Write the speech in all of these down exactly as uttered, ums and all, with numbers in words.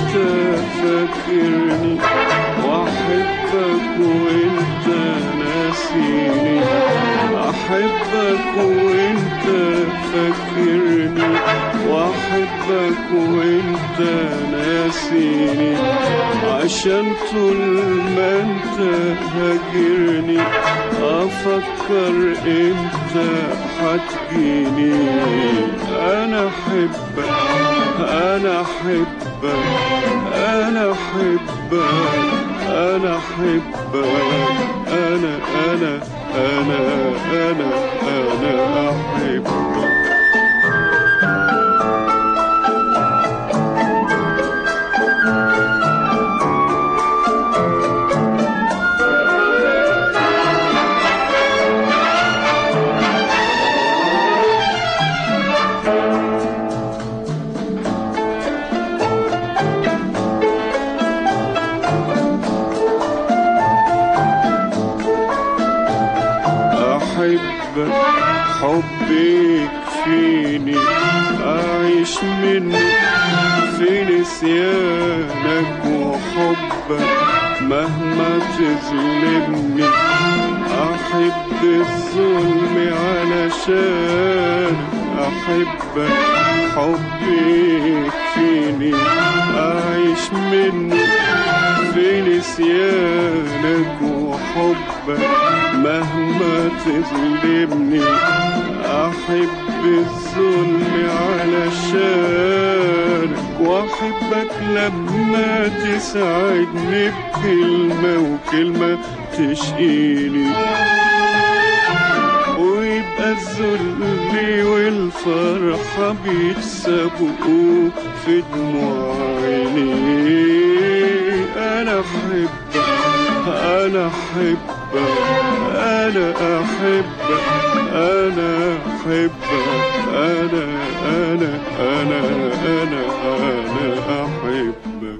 وانت فاكرني، واحبك وانت ناسيني. احبك وانت فاكرني، واحبك وانت ناسيني. عشان طول ما انت هاجرني افكر امتى هتجيني. انا احبك انا احبك انا احبك انا احبك انا انا انا انا انا احبك. أحبك حبي يكفيني، أعيش منه في نسيانك وحبك مهما تظلمني. أحب الظلم علشان أحبك حبي يكفيني، أعيش منه في نسيانك وحبك مهما تظلمني. أحب الظلم علشانك واحبك لما تسعدني بكلمة وكلمة تشقيني، ويبقى الذل والفرحة بيتسابقوا في دموع عيني. أنا أحبك أنا أحبك أنا أحبك أنا أحبك أنا أنا أنا أنا أنا أحبك.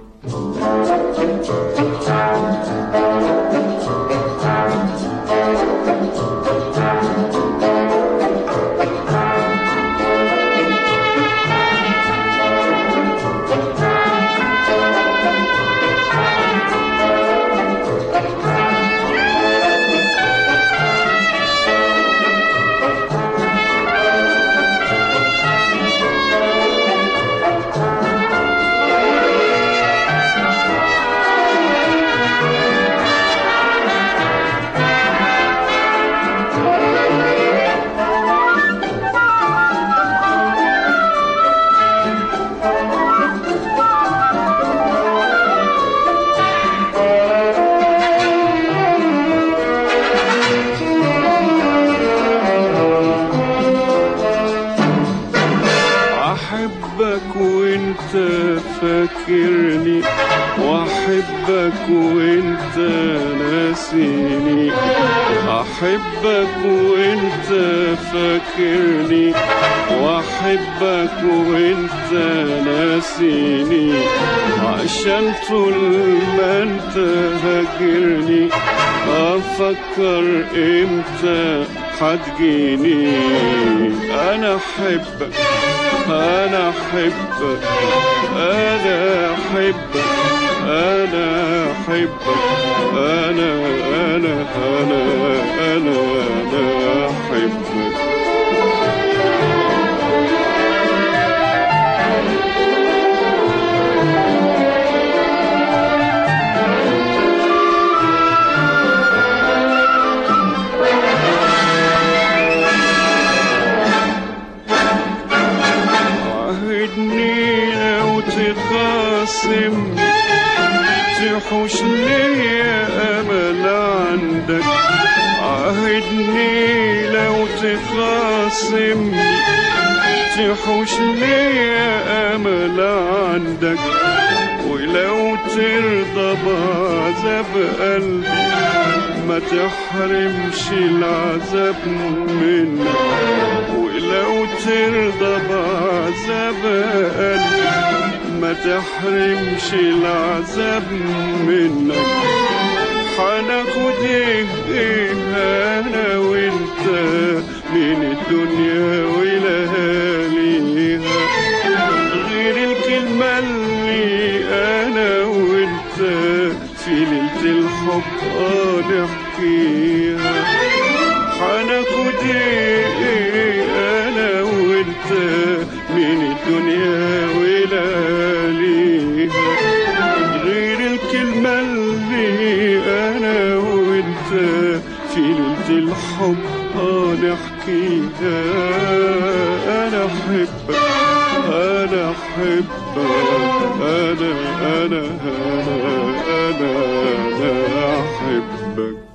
أحبك وانت فاكرني، واحبك وانت ناسيني. احبك وانت فاكرني، واحبك وانت ناسيني. عشان طول ما انت هاجرني افكر امتى هتجيني. انا احبك أنا أحبك أنا أحبك أنا أحبك أنا أنا أنا أنا أنا أحبك. لو تخاصمني تحوش ليا أمل عندك. عاهدني لو تخاصمني تحوش ليا أمل عندك. ولو ترضى بعذاب قلبي ما تحرمش العذاب منك. ولو ترضى بعذاب قلبي ما تحرمش العذاب منك. هناخد ايه انا وانت من الدنيا ولياليها غير الكلمة اللي في ليلة الحب آه نحكيها. حناخد ايه انا وانت من الدنيا ولياليها غير الكلمة اللي انا وانت في ليلة الحب آه نحكيها. انا احبك انا احبك انا انا انا انا, أنا احبك.